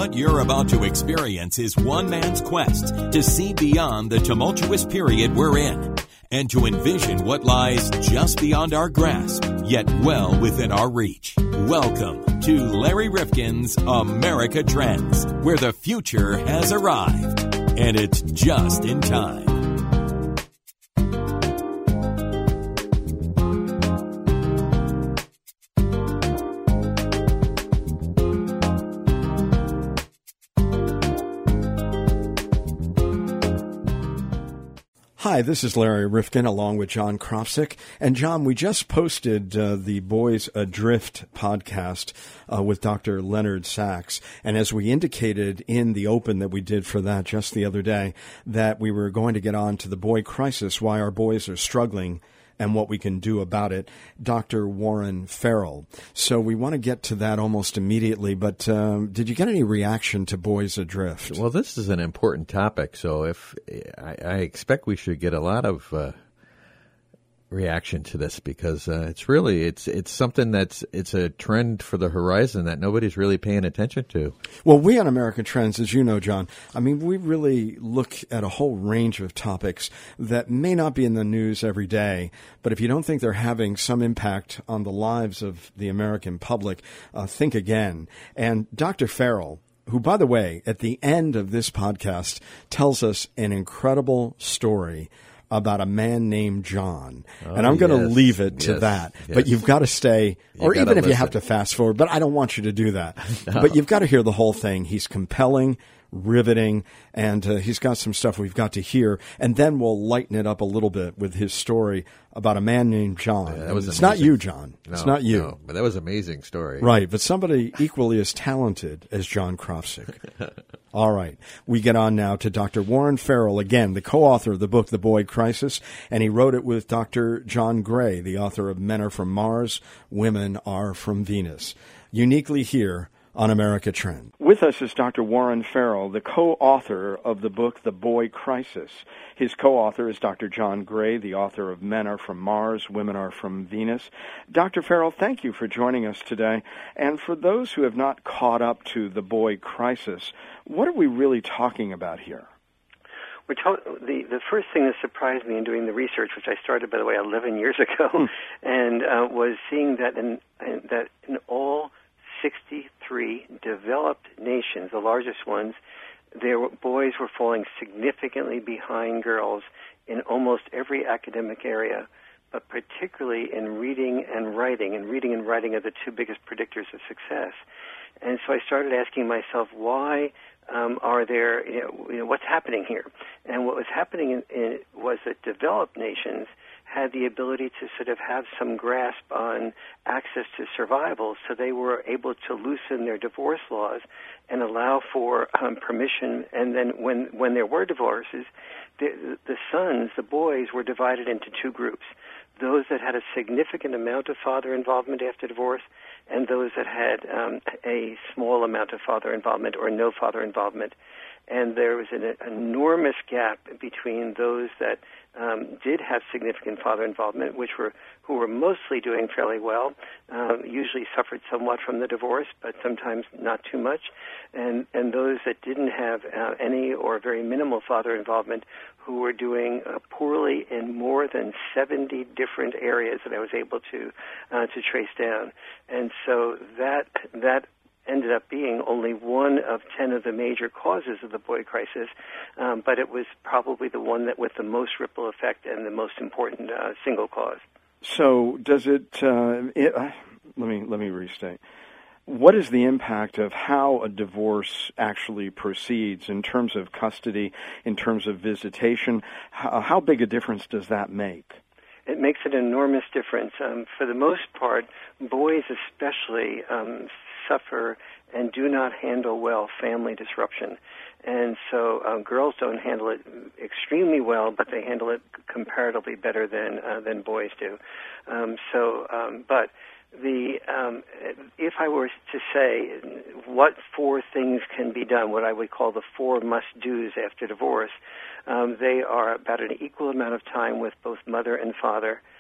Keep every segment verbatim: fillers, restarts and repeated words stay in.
What you're about to experience is one man's quest to see beyond the tumultuous period we're in and to envision what lies just beyond our grasp, yet well within our reach. Welcome to Larry Rifkin's America Trends, where the future has arrived, and it's just in time. Hi, this is Larry Rifkin along with John Kropsic. And John, we just posted uh, the Boys Adrift podcast uh, with Doctor Leonard Sachs. And as we indicated in the open that we did for that just the other day, that we were going to get on to the boy crisis, why our boys are struggling, and what we can do about it, Doctor Warren Farrell. So we want to get to that almost immediately, but um, did you get any reaction to Boys Adrift? Well, this is an important topic, so if I, I expect we should get a lot of uh, reaction to this because uh, it's really it's it's something that's it's a trend for the horizon that nobody's really paying attention to. Well, we on American Trends, as you know, John, I mean, we really look at a whole range of topics that may not be in the news every day, but if you don't think they're having some impact on the lives of the American public, uh, think again. And Doctor Farrell, who, by the way, at the end of this podcast tells us an incredible story about a man named John. Oh, and I'm going to yes, leave it to yes, that. yes. But you've got to stay, you or even if listen. you have to fast forward, but I don't want you to do that. No. But you've got to hear the whole thing. He's compelling, riveting, and uh, he's got some stuff we've got to hear. And then we'll lighten it up a little bit with his story about a man named John. Yeah, that was it's amazing. not you, John. No, it's not you. No, but that was an amazing story. Right, but somebody equally as talented as John Kropsic. All right, we get on now to Doctor Warren Farrell, again, the co-author of the book, The Boy Crisis, and he wrote it with Doctor John Gray, the author of Men Are From Mars, Women Are From Venus. Uniquely here on America Trend. With us is Doctor Warren Farrell, the co-author of the book, The Boy Crisis. His co-author is Doctor John Gray, the author of Men Are From Mars, Women Are From Venus. Doctor Farrell, thank you for joining us today. And for those who have not caught up to The Boy Crisis, what are we really talking about here? We're to- the, the first thing that surprised me in doing the research, which I started, by the way, eleven years ago, hmm. and uh, was seeing that in, in, that in all sixty-three developed nations, the largest ones, their boys were falling significantly behind girls in almost every academic area, but particularly in reading and writing. And reading and writing are the two biggest predictors of success. And so I started asking myself, why um, are there, you know, you know, what's happening here? And what was happening in, in, was that developed nations had the ability to sort of have some grasp on access to survival, so they were able to loosen their divorce laws and allow for um, permission. And then when, when there were divorces, the, the sons, the boys, were divided into two groups: those that had a significant amount of father involvement after divorce, and those that had um, a small amount of father involvement or no father involvement. And there was an enormous gap between those that um, did have significant father involvement, which were who were mostly doing fairly well, um, usually suffered somewhat from the divorce, but sometimes not too much, and and those that didn't have uh, any or very minimal father involvement, who were doing uh, poorly in more than seventy different areas that I was able to uh, to trace down. And so that that ended up being only one of ten of the major causes of the boy crisis, um, but it was probably the one that with the most ripple effect and the most important uh, single cause. So does it, uh, it uh, let me let me restate. What is the impact of how a divorce actually proceeds in terms of custody, in terms of visitation? How, how big a difference does that make? It makes an enormous difference. Um, for the most part, boys especially um, suffer and do not handle well family disruption. And so um, girls don't handle it extremely well, but they handle it comparatively better than uh, than boys do. Um, so, um, but the um, if I were to say what four things can be done, what I would call the four must-dos after divorce, um, they are about an equal amount of time with both mother and father,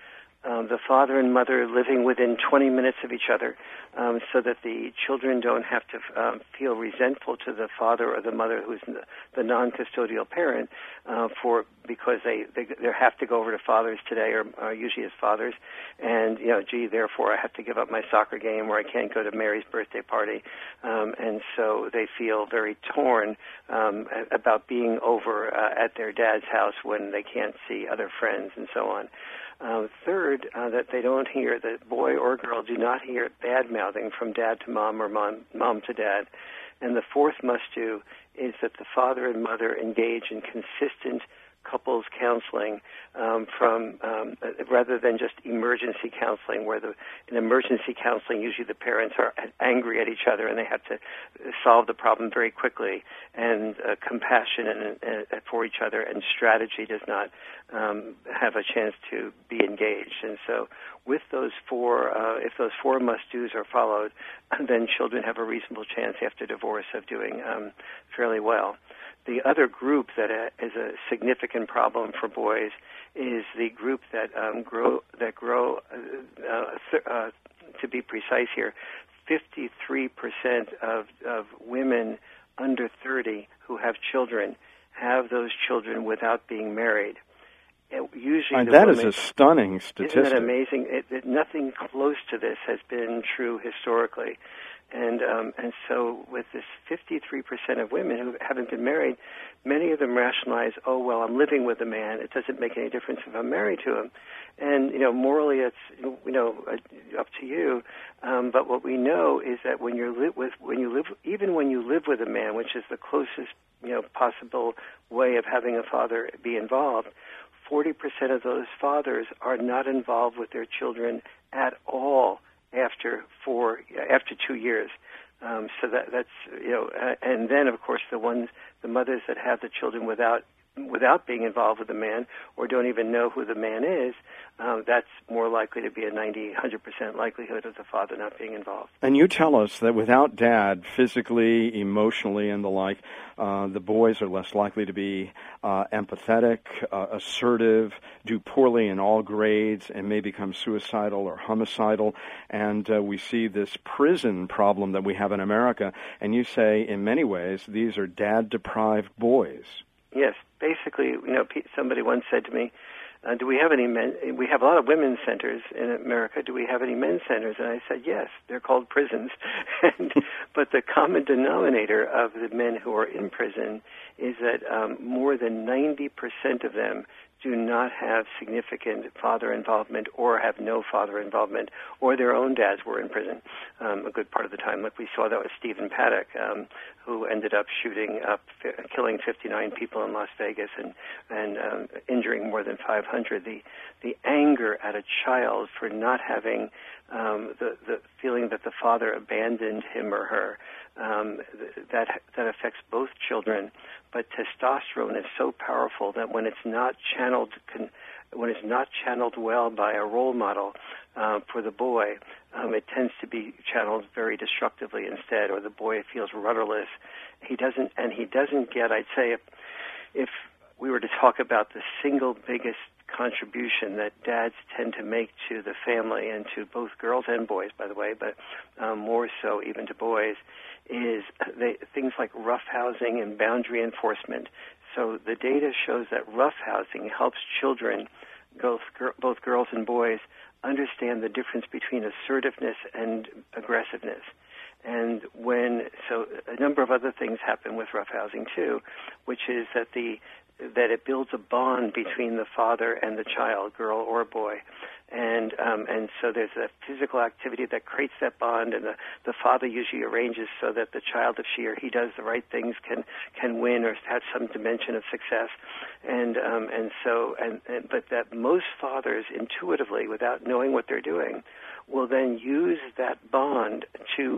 um, the father and mother living within twenty minutes of each other, um, so that the children don't have to um, feel resentful to the father or the mother who's the non-custodial parent uh, for because they, they they have to go over to fathers today, or, or usually as fathers, and you know, gee, therefore I have to give up my soccer game, or I can't go to Mary's birthday party, um, and so they feel very torn um, about being over uh, at their dad's house when they can't see other friends and so on. Uh, third, uh, that they don't hear, that boy or girl do not hear bad-mouthing from dad to mom or mom, mom to dad. And the fourth must-do is that the father and mother engage in consistent couples counseling um, from um, rather than just emergency counseling, where the in emergency counseling usually the parents are angry at each other and they have to solve the problem very quickly, and uh, compassion and, and, for each other and strategy does not um, have a chance to be engaged. And so with those four, uh, if those four must-dos are followed, then children have a reasonable chance after divorce of doing um, fairly well. The other group that uh, is a significant problem for boys is the group that um, grow that grow. Uh, uh, th- uh, to be precise here, fifty-three percent of of women under thirty who have children have those children without being married. It, usually, and the that women, is a stunning statistic. Isn't that amazing? It, it, nothing close to this has been true historically. And um, and so with this fifty-three percent of women who haven't been married, many of them rationalize, oh, well, I'm living with a man. It doesn't make any difference if I'm married to him. And, you know, morally it's, you know, up to you. Um, but what we know is that when you're li- with, when you live, even when you live with a man, which is the closest, you know, possible way of having a father be involved, forty percent of those fathers are not involved with their children at all after four, after two years. Um, so that, that's, you know, uh, and then of course the ones, the mothers that have the children without, without being involved with the man or don't even know who the man is, uh, that's more likely to be a ninety, one hundred percent likelihood of the father not being involved. And you tell us that without dad, physically, emotionally, and the like, uh, the boys are less likely to be uh, empathetic, uh, assertive, do poorly in all grades, and may become suicidal or homicidal. And uh, we see this prison problem that we have in America. And you say, in many ways, these are dad-deprived boys. Yes, basically, you know, somebody once said to me, uh, do we have any men, we have a lot of women's centers in America, do we have any men's centers? And I said, yes, they're called prisons. and, but the common denominator of the men who are in prison is that um, more than ninety percent of them do not have significant father involvement or have no father involvement, or their own dads were in prison um, a good part of the time. Like we saw that with Stephen Paddock, um, who ended up shooting up, f- killing fifty-nine people in Las Vegas and, and um, injuring more than five hundred. The, the anger at a child for not having um, the, the feeling that the father abandoned him or her, um, that, that affects both children. But testosterone is so powerful that when it's not channeled, when it's not channeled well by a role model uh, for the boy, um, it tends to be channeled very destructively instead. Or the boy feels rudderless. He doesn't, and he doesn't get. I'd say if if we were to talk about the single biggest contribution that dads tend to make to the family and to both girls and boys, by the way, but um, more so even to boys, is they, things like roughhousing and boundary enforcement. So the data shows that roughhousing helps children, both, both girls and boys, understand the difference between assertiveness and aggressiveness. And when, so a number of other things happen with roughhousing too, which is that the that it builds a bond between the father and the child, girl or boy. And um, and so there's a physical activity that creates that bond, and the, the father usually arranges so that the child, if she or he does the right things, can can win or have some dimension of success. And um, and so and, and but that most fathers intuitively, without knowing what they're doing, will then use that bond to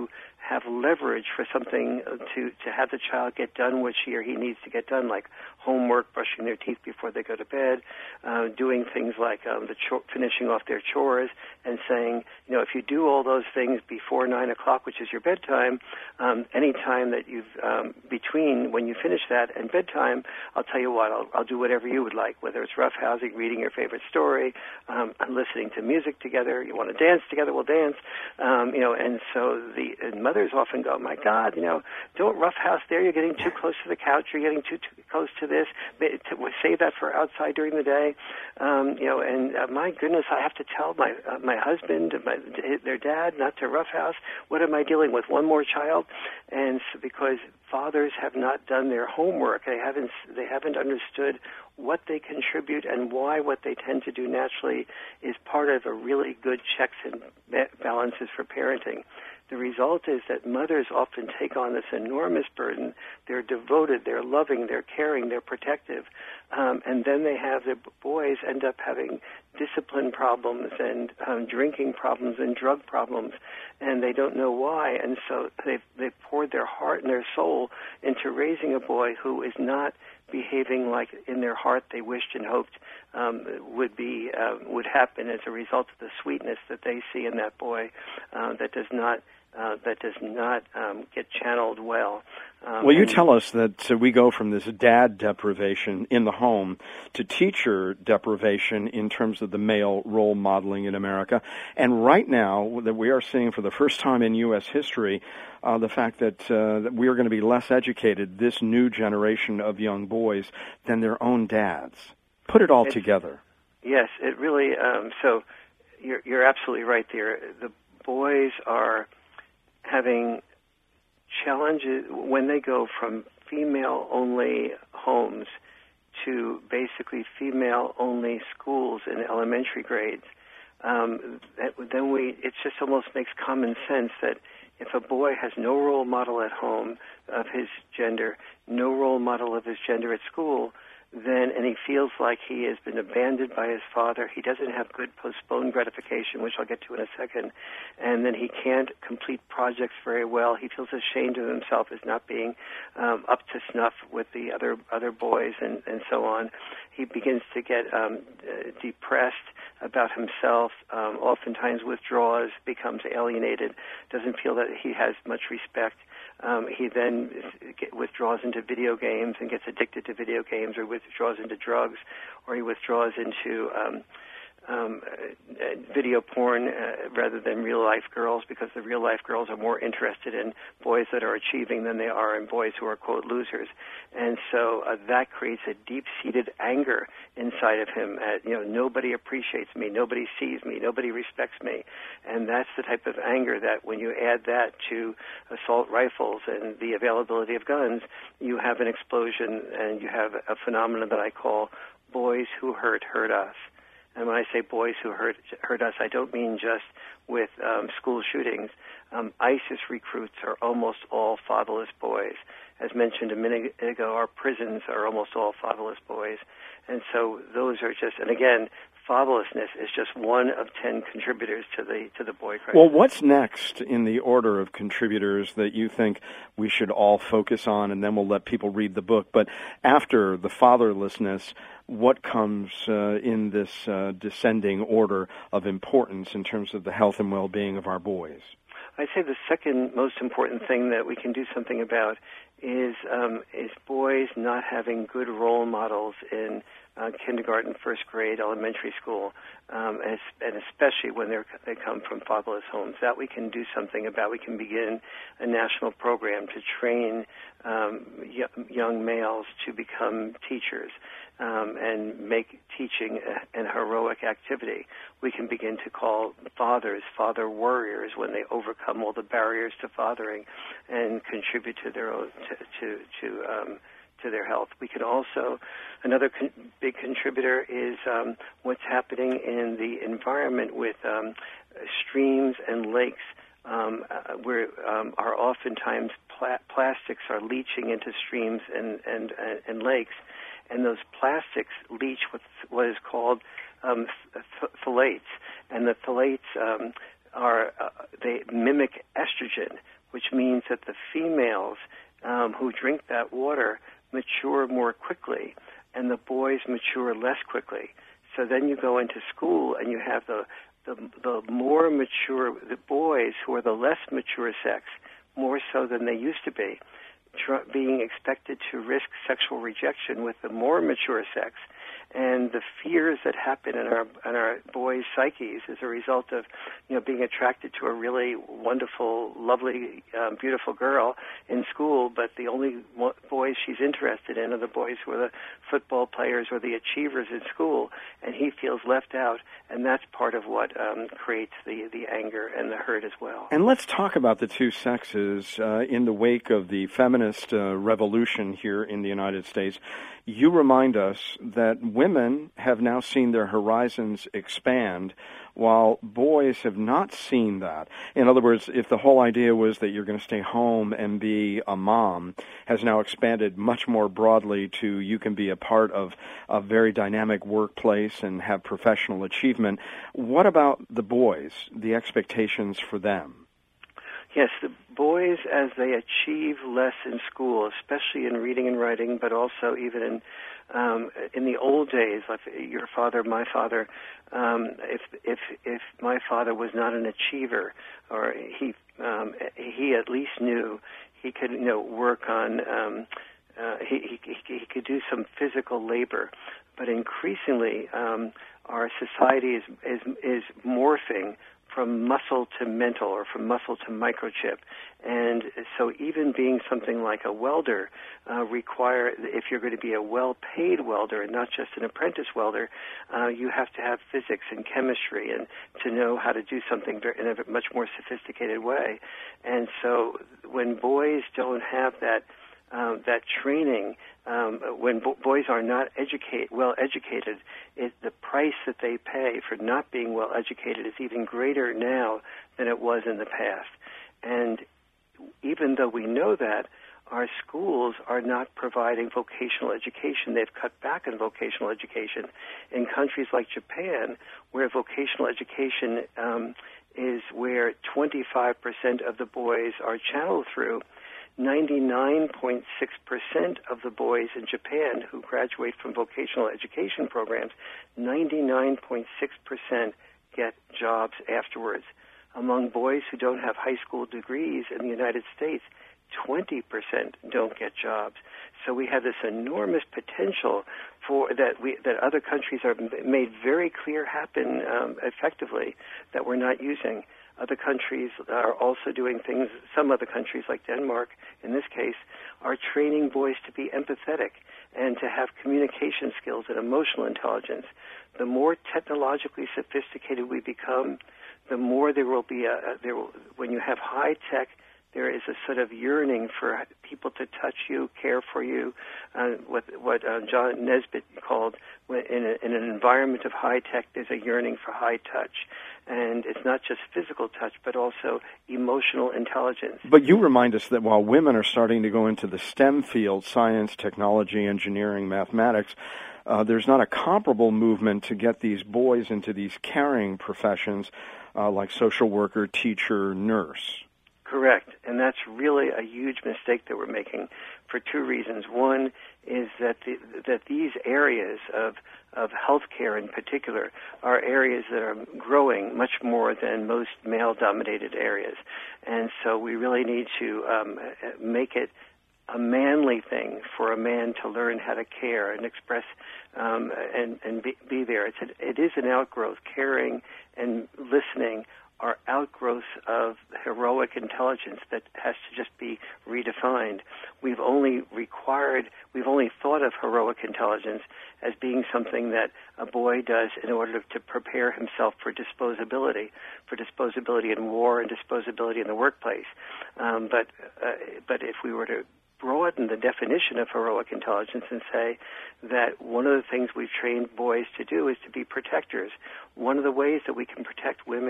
have leverage for something to, to have the child get done what she or he needs to get done, like homework, brushing their teeth before they go to bed, uh, doing things like um, the cho- finishing off their chores, and saying, you know, if you do all those things before nine o'clock, which is your bedtime, um, any time that you've um, between when you finish that and bedtime, I'll tell you what, I'll, I'll do whatever you would like, whether it's roughhousing, reading your favorite story, um, listening to music together. You want to dance together, we'll dance. Um, you know, and so the and mothers often go, my God, you know, don't roughhouse there. You're getting too close to the couch. You're getting too, too close to this. Save that for outside during the day. Um, you know, and uh, my goodness, I have to tell my uh, my husband, my, their dad, not to roughhouse. What am I dealing with? One more child? And so because fathers have not done their homework, they haven't they haven't understood what they contribute and why what they tend to do naturally is part of a really good checks and balances for parenting. The result is that mothers often take on this enormous burden. They're devoted, they're loving, they're caring, they're protective. Um, and then they have their boys end up having discipline problems and um, drinking problems and drug problems, and they don't know why. And so they've, they've poured their heart and their soul into raising a boy who is not behaving like in their heart they wished and hoped um, would be uh, would happen as a result of the sweetness that they see in that boy uh, that does not uh, that does not um, get channeled well. Um, well, you tell us that uh, we go from this dad deprivation in the home to teacher deprivation in terms of the male role modeling in America. And right now, that we are seeing for the first time in U S history, uh, the fact that, uh, that we are going to be less educated, this new generation of young boys, than their own dads. Put it all it's, together. Yes, it really, um, so you're, you're absolutely right there. The boys are having challenges when they go from female-only homes to basically female-only schools in elementary grades. Um, that, then we, it just almost makes common sense that if a boy has no role model at home of his gender, no role model of his gender at school, then, and he feels like he has been abandoned by his father, he doesn't have good postponed gratification, which I'll get to in a second, and then he can't complete projects very well. He feels ashamed of himself as not being um, up to snuff with the other other boys and, and so on. He begins to get um, uh, depressed about himself, um, oftentimes withdraws, becomes alienated, doesn't feel that he has much respect. Um, he then get, withdraws into video games and gets addicted to video games, or withdraws into drugs, or he withdraws into um, um, uh, video porn uh, rather than real-life girls, because the real-life girls are more interested in boys that are achieving than they are in boys who are, quote, losers. And so uh, that creates a deep-seated anger inside of him at, you know, nobody appreciates me, nobody sees me, nobody respects me. And that's the type of anger that when you add that to assault rifles and the availability of guns, you have an explosion, and you have a phenomenon that I call boys who hurt hurt us. And when I say boys who hurt hurt us, I don't mean just with um, school shootings. Um, ISIS recruits are almost all fatherless boys. As mentioned a minute ago, our prisons are almost all fatherless boys. And so those are just, and again, fatherlessness is just one of ten contributors to the to the boy crisis. Well, what's next in the order of contributors that you think we should all focus on, and then we'll let people read the book. But after the fatherlessness, what comes uh, in this uh, descending order of importance in terms of the health and well-being of our boys? I'd say the second most important thing that we can do something about is um, is boys not having good role models in uh, kindergarten, first grade, elementary school, um, and, and especially when they're, they come from fatherless homes. That we can do something about. We can begin a national program to train um, y- young males to become teachers. Um, and make teaching a, an heroic activity. We can begin to call fathers father warriors when they overcome all the barriers to fathering and contribute to their own to to to, um, to their health. We can also another con- big contributor is um, what's happening in the environment with um, streams and lakes. Um, uh, where um, are oftentimes pla- plastics are leaching into streams and and, uh, and lakes. And those plastics leach with what is called um, th- phthalates, and the phthalates um, are uh, they mimic estrogen, which means that the females um, who drink that water mature more quickly, and the boys mature less quickly. So then you go into school and you have the the, the more mature, the boys who are the less mature sex, more so than they used to be, tr- being expected to risk sexual rejection with the more mature sex. And the fears that happen in our in our boys' psyches as a result of, you know, being attracted to a really wonderful, lovely, um, beautiful girl in school, but the only boys she's interested in are the boys who are the football players or the achievers in school, and he feels left out, and that's part of what um, creates the, the anger and the hurt as well. And let's talk about the two sexes uh, in the wake of the feminist uh, revolution here in the United States. You remind us that women have now seen their horizons expand, while boys have not seen that. In other words, if the whole idea was that you're going to stay home and be a mom, has now expanded much more broadly to you can be a part of a very dynamic workplace and have professional achievement. What about the boys, the expectations for them? Yes, the boys, as they achieve less in school, especially in reading and writing, but also even in um, in the old days, like your father, my father, um, if if if my father was not an achiever, or he um, he at least knew he could, you know, work on um, uh, he, he he could do some physical labor, but increasingly um, our society is is is morphing from muscle to mental, or from muscle to microchip. And so even being something like a welder uh, require, if you're going to be a well-paid welder and not just an apprentice welder, uh, you have to have physics and chemistry and to know how to do something in a much more sophisticated way. And so when boys don't have that Um, that training, um, when bo- boys are not educate, well educated, it, the price that they pay for not being well educated is even greater now than it was in the past. And even though we know that, our schools are not providing vocational education. They've cut back on vocational education. In countries like Japan, where vocational education um, is where twenty-five percent of the boys are channeled through, ninety-nine point six percent of the boys in Japan who graduate from vocational education programs, ninety-nine point six percent get jobs afterwards. Among boys who don't have high school degrees in the United States, twenty percent don't get jobs. So we have this enormous potential for that we that other countries are made very clear happen um, effectively that we're not using. Other countries are also doing things, some other countries like Denmark, in this case, are training boys to be empathetic and to have communication skills and emotional intelligence. The more technologically sophisticated we become, the more there will be a, a there will, when you have high tech, there is a sort of yearning for people to touch you, care for you, uh, what what uh, John Nesbitt called, in, a, in an environment of high tech, there's a yearning for high touch. And it's not just physical touch, but also emotional intelligence. But you remind us that while women are starting to go into the STEM field, science, technology, engineering, mathematics, uh, there's not a comparable movement to get these boys into these caring professions uh, like social worker, teacher, nurse. Correct. And that's really a huge mistake that we're making for two reasons. One is that the, that these areas of of healthcare in particular are areas that are growing much more than most male-dominated areas. And so we really need to um, make it a manly thing for a man to learn how to care and express um, and, and be, be there. It's a, it is an outgrowth. Caring and listening are outgrowths of heroic intelligence that has to just be redefined. We've only required, we've only thought of heroic intelligence as being something that a boy does in order to prepare himself for disposability, for disposability in war and disposability in the workplace. Um, but uh, but if we were to broaden the definition of heroic intelligence and say that one of the things we've trained boys to do is to be protectors. One of the ways that we can protect women,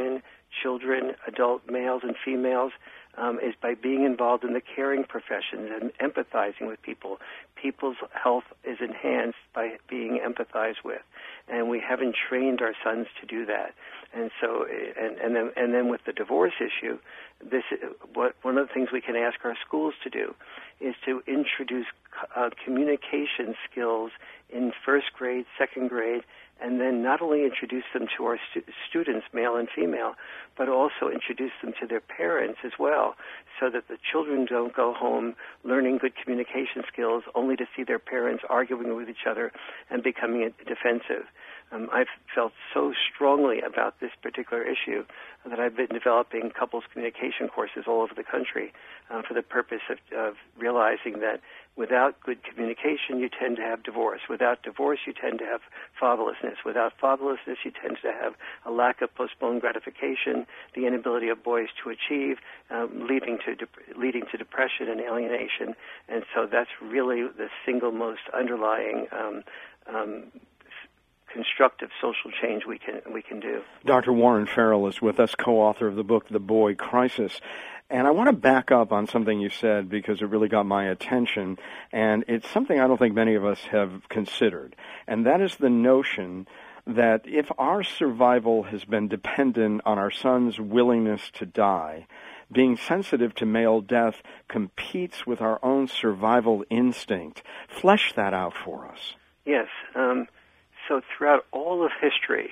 children, adult males and females, um, is by being involved in the caring professions and empathizing with people. People's health is enhanced by being empathized with, and we haven't trained our sons to do that. And so, and, and then, and then with the divorce issue, this what one of the things we can ask our schools to do is to introduce uh, communication skills in first grade, second grade, and then not only introduce them to our stu- students, male and female, but also introduce them to their parents as well, so that the children don't go home learning good communication skills only to see their parents arguing with each other and becoming defensive. Um, I've felt so strongly about this particular issue that I've been developing couples communication courses all over the country uh, for the purpose of, of realizing that without good communication, you tend to have divorce. Without divorce, you tend to have fatherlessness. Without fatherlessness, you tend to have a lack of postponed gratification, the inability of boys to achieve, um, leading to de- leading to depression and alienation. And so that's really the single most underlying um, um, constructive social change we can we can do. Doctor Warren Farrell is with us, co-author of the book The Boy Crisis. And I want to back up on something you said because it really got my attention, and it's something I don't think many of us have considered, and that is the notion that if our survival has been dependent on our son's willingness to die, being sensitive to male death competes with our own survival instinct. Flesh that out for us. Yes. Um, so throughout all of history,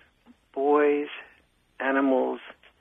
boys, animals,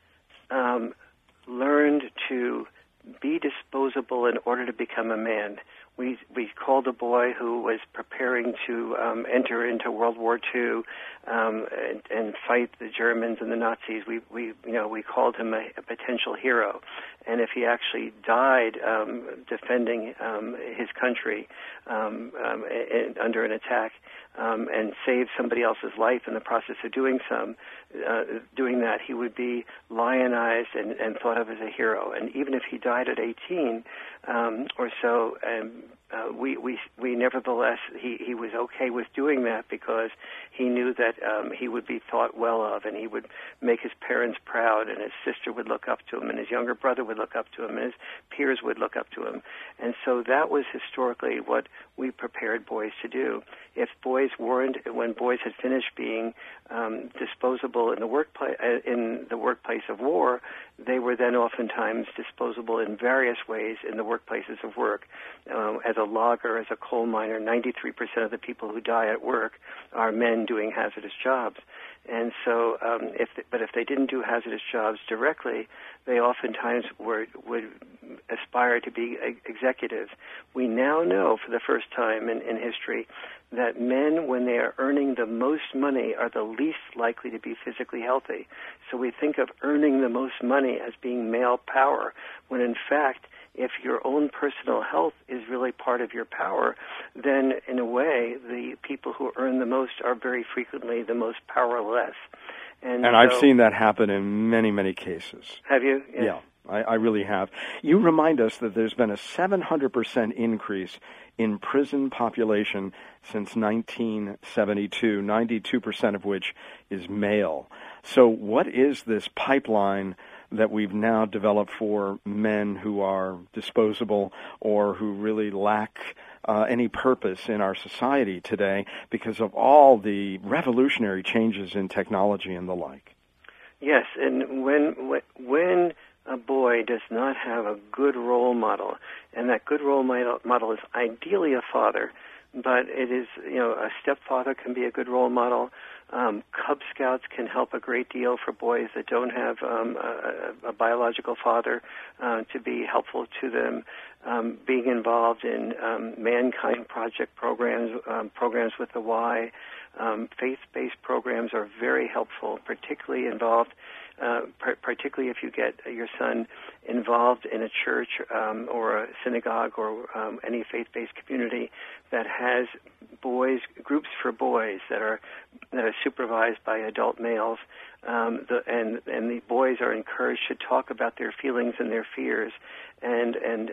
um, learned to be disposable in order to become a man. We we called a boy who was preparing to um, enter into World War Two um, and, and fight the Germans and the Nazis. We we you know we called him a, a potential hero, and if he actually died um, defending um, his country um, um, in, under an attack um, and saved somebody else's life in the process of doing some uh, doing that, he would be lionized and, and thought of as a hero. And even if he died at eighteen um, or so. Um, Uh, we, we, we nevertheless, he, he was okay with doing that because he knew that um, he would be thought well of, and he would make his parents proud, and his sister would look up to him, and his younger brother would look up to him, and his peers would look up to him. And so that was historically what we prepared boys to do. If boys weren't, when boys had finished being um, disposable in the workplace, uh, in the workplace of war, they were then oftentimes disposable in various ways in the workplaces of work. Um, as a logger, as a coal miner, ninety-three percent of the people who die at work are men doing hazardous jobs. And so, um, if they, but if they didn't do hazardous jobs directly, they oftentimes were, would aspire to be executives. We now know for the first time in, in history that men, when they are earning the most money, are the least likely to be physically healthy. So we think of earning the most money as being male power, when in fact, if your own personal health is really part of your power, then in a way, the people who earn the most are very frequently the most powerless. And, and so, I've seen that happen in many, many cases. Have you? Yes. Yeah, I, I really have. You remind us that there's been a seven hundred percent increase in prison population since nineteen seventy-two, ninety-two percent of which is male. So what is this pipeline that we've now developed for men who are disposable or who really lack uh, any purpose in our society today because of all the revolutionary changes in technology and the like? Yes, and when when a boy does not have a good role model, and that good role model is ideally a father, but it is, you know, a stepfather can be a good role model. Um, Cub Scouts can help a great deal for boys that don't have um, a, a biological father uh, to be helpful to them. Um, being involved in um, Mankind Project programs, um, programs with the Y, um, faith-based programs are very helpful, particularly involved, uh, par- particularly if you get your son involved in a church um, or a synagogue or um, any faith-based community that has boys, groups for boys that are that are supervised by adult males, um, the, and and the boys are encouraged to talk about their feelings and their fears, and and and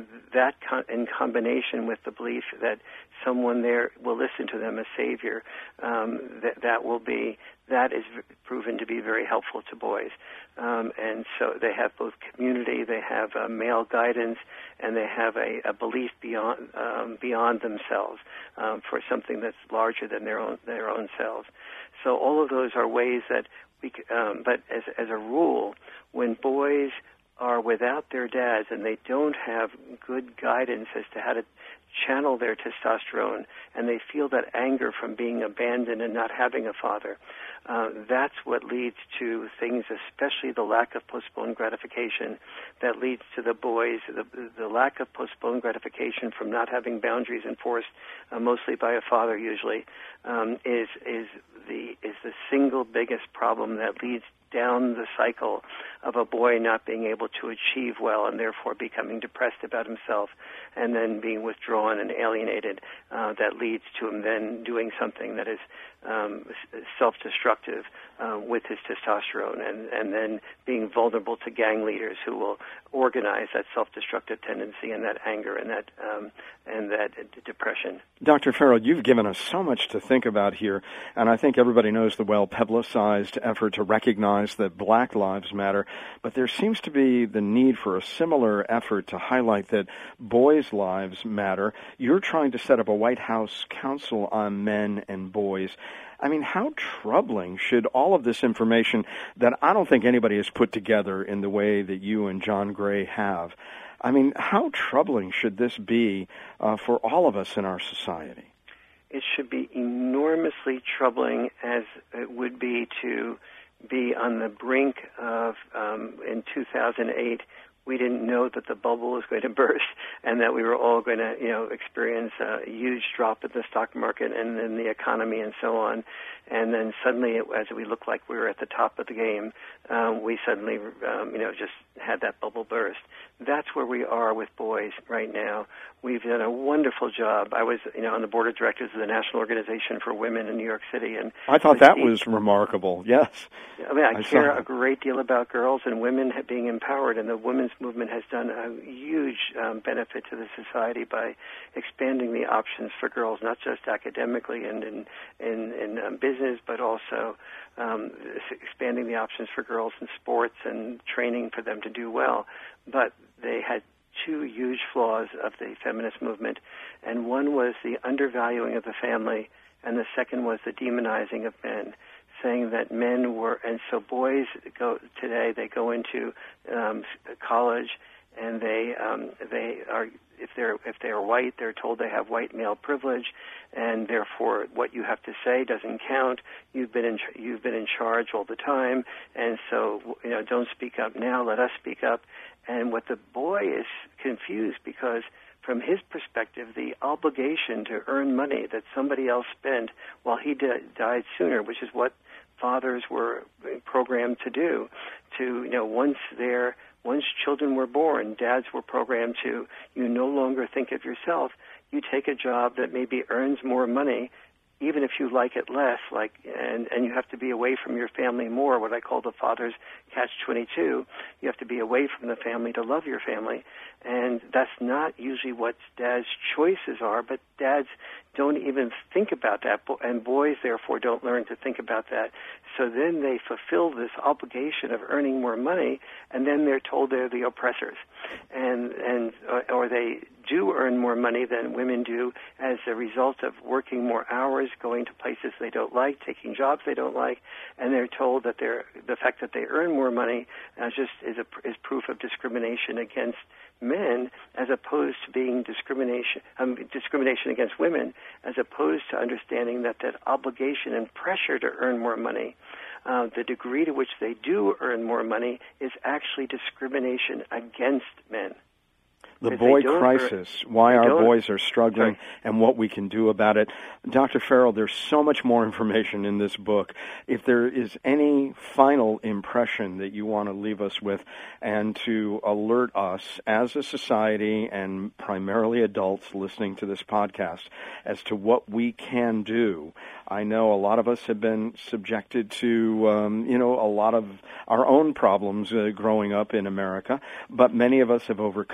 that con- in combination with the belief that someone there will listen to them, a savior, um, that that will be that is proven to be very helpful to boys. Um, and so they have both community, they have uh, male guidance, and they have a, a belief beyond um, beyond themselves um, for something that's larger than their own their own selves. So all of those are ways that we. Um, but as as a rule, when boys are without their dads and they don't have good guidance as to how to channel their testosterone, and they feel that anger from being abandoned and not having a father, uh, that's what leads to things, especially the lack of postponed gratification, that leads to the boys, the, the lack of postponed gratification from not having boundaries enforced, uh, mostly by a father usually, um, is is the is the single biggest problem that leads down the cycle of a boy not being able to achieve well and therefore becoming depressed about himself and then being withdrawn and alienated. Uh, that leads to him then doing something that is um, self-destructive uh, with his testosterone and, and then being vulnerable to gang leaders who will organize that self-destructive tendency and that anger and that um, and that depression. Doctor Farrell, you've given us so much to think about here, and I think everybody knows the well-publicized effort to recognize that Black Lives Matter, but there seems to be the need for a similar effort to highlight that boys' lives matter. You're trying to set up a White House Council on Men and Boys. I mean, how troubling should all of this information that I don't think anybody has put together in the way that you and John Gray have, I mean, how troubling should this be uh, for all of us in our society? It should be enormously troubling, as it would be to be on the brink of, um, in two thousand eight, we didn't know that the bubble was going to burst and that we were all going to, you know, experience a huge drop in the stock market and in the economy and so on. And then suddenly, as we looked like we were at the top of the game, um, we suddenly, um, you know, just had that bubble burst. That's where we are with boys right now. We've done a wonderful job. I was, you know, on the board of directors of the National Organization for Women in New York City, and I thought that was remarkable. Yes, I mean, I, I care saw. a great deal about girls and women being empowered, and the women's movement has done a huge um, benefit to the society by expanding the options for girls, not just academically and in in, in um, business, but also um, expanding the options for girls in sports and training for them to do well. But they had two huge flaws of the feminist movement, and one was the undervaluing of the family, and the second was the demonizing of men, saying that men were, and so boys go today, they go into um, college, and they um, they are, if they're if they are white, they're told they have white male privilege, and therefore what you have to say doesn't count. You've been in you've been in charge all the time, and so, you know, don't speak up now. Let us speak up. And what the boy is confused, because from his perspective, the obligation to earn money that somebody else spent while he di- died sooner, which is what fathers were programmed to do, to, you know, once they're Once children were born, dads were programmed to, you no longer think of yourself. You take a job that maybe earns more money, even if you like it less, like, and, and you have to be away from your family more, what I call the father's catch twenty-two. You have to be away from the family to love your family. And that's not usually what dads' choices are, but dads don't even think about that, and boys, therefore, don't learn to think about that. So then they fulfill this obligation of earning more money, and then they're told they're the oppressors. And, and or they do earn more money than women do as a result of working more hours, going to places they don't like, taking jobs they don't like, and they're told that they're, the fact that they earn more money uh, just is, a, is proof of discrimination against men, as opposed to being discrimination um, discrimination against women, as opposed to understanding that that obligation and pressure to earn more money, uh, the degree to which they do earn more money, is actually discrimination against men. The boy crisis, why our boys are struggling, Sorry. and what we can do about it. Doctor Farrell, there's so much more information in this book. If there is any final impression that you want to leave us with, and to alert us as a society and primarily adults listening to this podcast as to what we can do. I know a lot of us have been subjected to, um, you know, a lot of our own problems uh, growing up in America, but many of us have overcome them.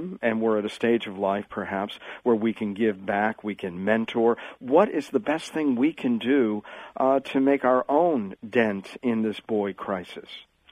um, and we're at a stage of life perhaps where we can give back, we can mentor. What is the best thing we can do uh, to make our own dent in this boy crisis?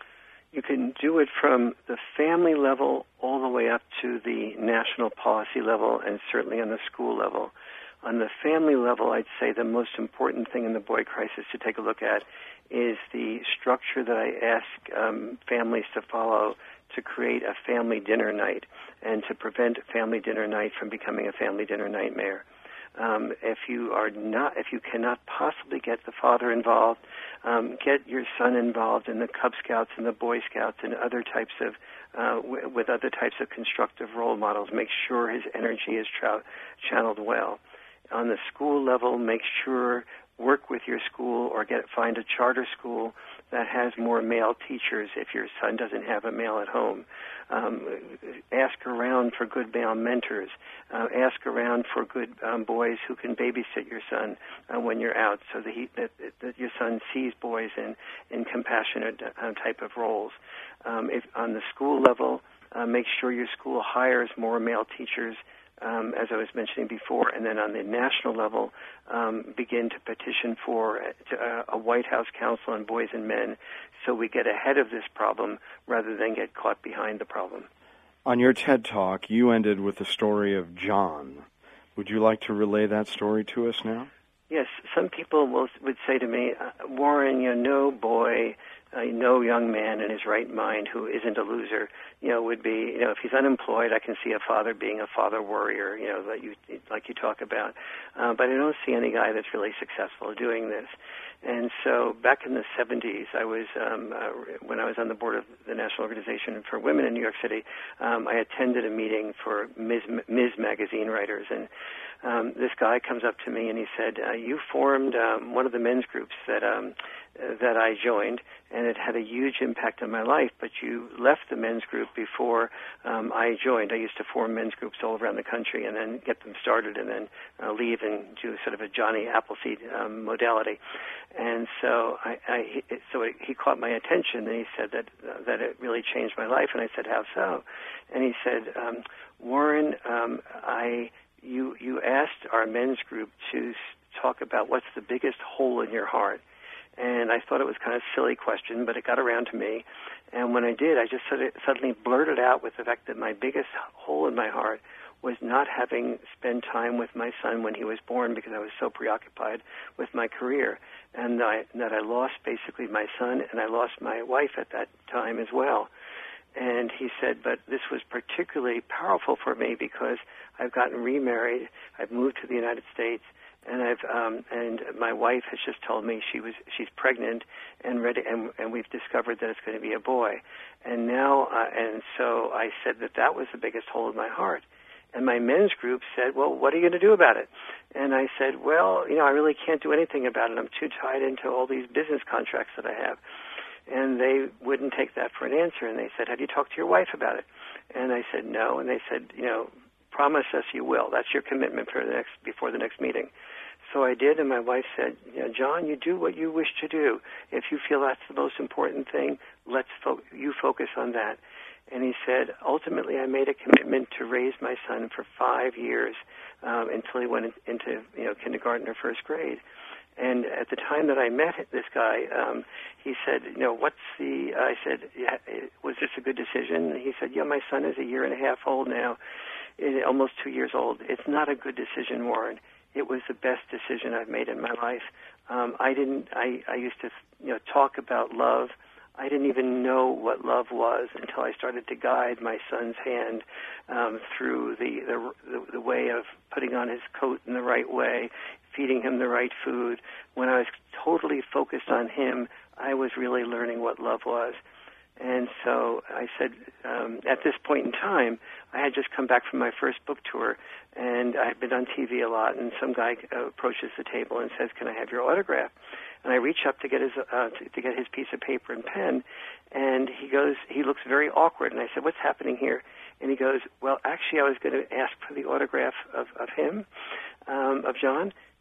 You can do it from the family level all the way up to the national policy level and certainly on the school level. On the family level, I'd say the most important thing in the boy crisis to take a look at is the structure that I ask um, families to follow to create a family dinner night and to prevent family dinner night from becoming a family dinner nightmare. Um, if you are not, if you cannot possibly get the father involved, um, get your son involved in the Cub Scouts and the Boy Scouts and other types of, uh, w- with other types of constructive role models. Make sure his energy is tra- channeled well. On the school level, make sure work with your school or get find a charter school that has more male teachers if your son doesn't have a male at home. Um, ask around for good male mentors. Uh, ask around for good um, boys who can babysit your son uh, when you're out, so that, he, that, that your son sees boys in, in compassionate uh, type of roles. Um, if on the school level, uh, make sure your school hires more male teachers, Um, as I was mentioning before, and then on the national level, um, begin to petition for uh, a White House Council on Boys and Men so we get ahead of this problem rather than get caught behind the problem. On your TED Talk, you ended with the story of John. Would you like to relay that story to us now? Yes, some people will, would say to me, uh, Warren, you know, no boy, uh, no young man in his right mind who isn't a loser, you know, would be, you know, if he's unemployed, I can see a father being a father warrior, you know, that you, like you talk about. Uh, but I don't see any guy that's really successful doing this. And so back in the seventies, I was, um, uh, when I was on the board of the National Organization for Women in New York City, um, I attended a meeting for Miz Miz Magazine writers, and um, this guy comes up to me and he said, uh, you formed um, one of the men's groups that um, uh, that I joined, and it had a huge impact on my life, but you left the men's group before um, I joined. I used to form men's groups all around the country and then get them started and then uh, leave and do sort of a Johnny Appleseed um, modality. And so I, I he, so it, he caught my attention, and he said that uh, that it really changed my life. And I said, how so? And he said, um, Warren, um, I you you asked our men's group to talk about what's the biggest hole in your heart. And I thought it was kind of a silly question, but it got around to me. And when I did, I just suddenly blurted out with the fact that my biggest hole in my heart was not having spent time with my son when he was born because I was so preoccupied with my career. And I, that I lost basically my son, and I lost my wife at that time as well. And he said, but this was particularly powerful for me because I've gotten remarried, I've moved to the United States, and I've um, and my wife has just told me she was she's pregnant and ready, and, and we've discovered that it's going to be a boy. And now, uh, and so I said that that was the biggest hole in my heart. And my men's group said, well, what are you going to do about it? And I said, well, you know, I really can't do anything about it. I'm too tied into all these business contracts that I have. And they wouldn't take that for an answer. And they said, have you talked to your wife about it? And I said, no. And they said, you know, promise us you will. That's your commitment for the next before the next meeting. So I did, and my wife said, you know, John, you do what you wish to do. If you feel that's the most important thing, let's fo- you focus on that. And he said, ultimately, I made a commitment to raise my son for five years um, until he went into, you know, kindergarten or first grade. And at the time that I met this guy, um, he said, you know, what's the, I said, yeah, was this a good decision? And he said, yeah, my son is a year and a half old now, almost two years old. It's not a good decision, Warren. It was the best decision I've made in my life. Um, I didn't, I, I used to, you know, talk about love. I didn't even know what love was until I started to guide my son's hand um, through the, the the way of putting on his coat in the right way, feeding him the right food. When I was totally focused on him, I was really learning what love was. And so I said, um, at this point in time, I had just come back from my first book tour, and I had been on T V a lot, and some guy uh, approaches the table and says, can I have your autograph? And I reach up to get his uh, to, to get his piece of paper and pen, and he goes, he looks very awkward. And I said, what's happening here? And he goes, well, actually, I was going to ask for the autograph of, of him, um, of John.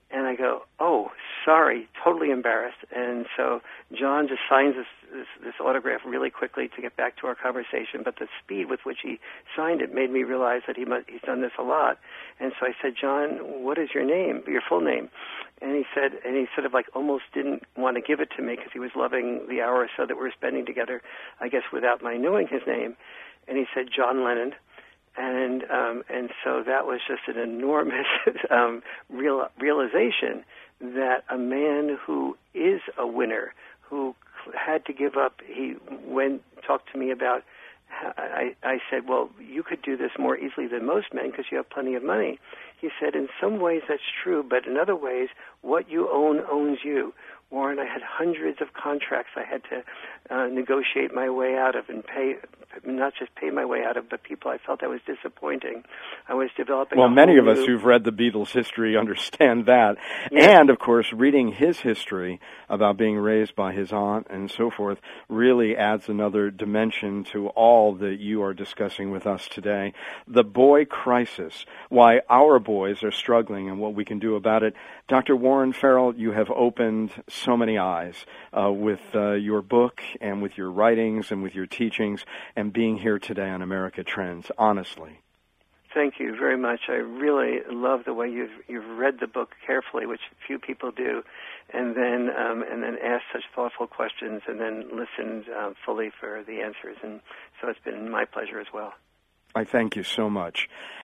And I go, oh, sorry, totally embarrassed. And so John just signs this, this, this autograph really quickly to get back to our conversation. But the speed with which he signed it made me realize that he must, he's done this a lot. And so I said, John, what is your name, your full name? And he said, and he sort of like almost didn't want to give it to me because he was loving the hour or so that we were spending together, I guess, without my knowing his name. And he said, John Lennon. And um, and so that was just an enormous um, real, realization that a man who is a winner, who had to give up, he went talked to me about, I, I said, well, you could do this more easily than most men because you have plenty of money. He said, in some ways that's true, but in other ways, what you own owns you. Warren, I had hundreds of contracts I had to uh, negotiate my way out of and pay, not just pay my way out of, but people I felt I was disappointing. I was developing Well, a many whole of us new... who've read the Beatles' history understand that. Yeah. And, of course, reading his history about being raised by his aunt and so forth really adds another dimension to all that you are discussing with us today. The boy crisis, why our boys are struggling and what we can do about it. Doctor Warren Farrell, you have opened so many eyes uh, with uh, your book and with your writings and with your teachings and being here today on America Trends, honestly. Thank you very much. I really love the way you've you've read the book carefully, which few people do, and then um, and then asked such thoughtful questions, and then listened uh, fully for the answers. And so it's been my pleasure as well. I thank you so much.